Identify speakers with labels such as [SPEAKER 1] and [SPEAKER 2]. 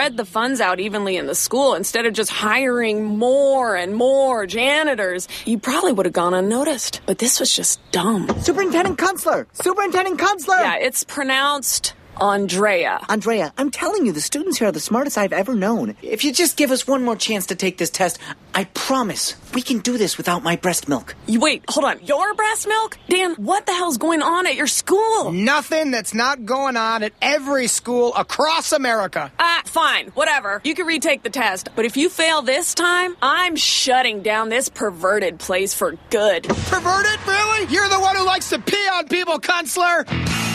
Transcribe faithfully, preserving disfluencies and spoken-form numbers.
[SPEAKER 1] spread the funds out evenly in the school instead of just hiring more and more janitors, you probably would have gone unnoticed. But this was just dumb.
[SPEAKER 2] Superintendent Kunstler! Superintendent Kunstler!
[SPEAKER 1] Yeah, it's pronounced Andrea.
[SPEAKER 2] Andrea, I'm telling you, the students here are the smartest I've ever known. If you just give us one more chance to take this test, I promise we can do this without my breast milk.
[SPEAKER 1] You wait, hold on. Your breast milk? Dan, what the hell's going on at your school?
[SPEAKER 3] Nothing that's not going on at every school across America.
[SPEAKER 1] Ah, fine, whatever. You can retake the test. But if you fail this time, I'm shutting down this perverted place for good.
[SPEAKER 3] Perverted? Really? You're the one who likes to pee on people, Kunstler!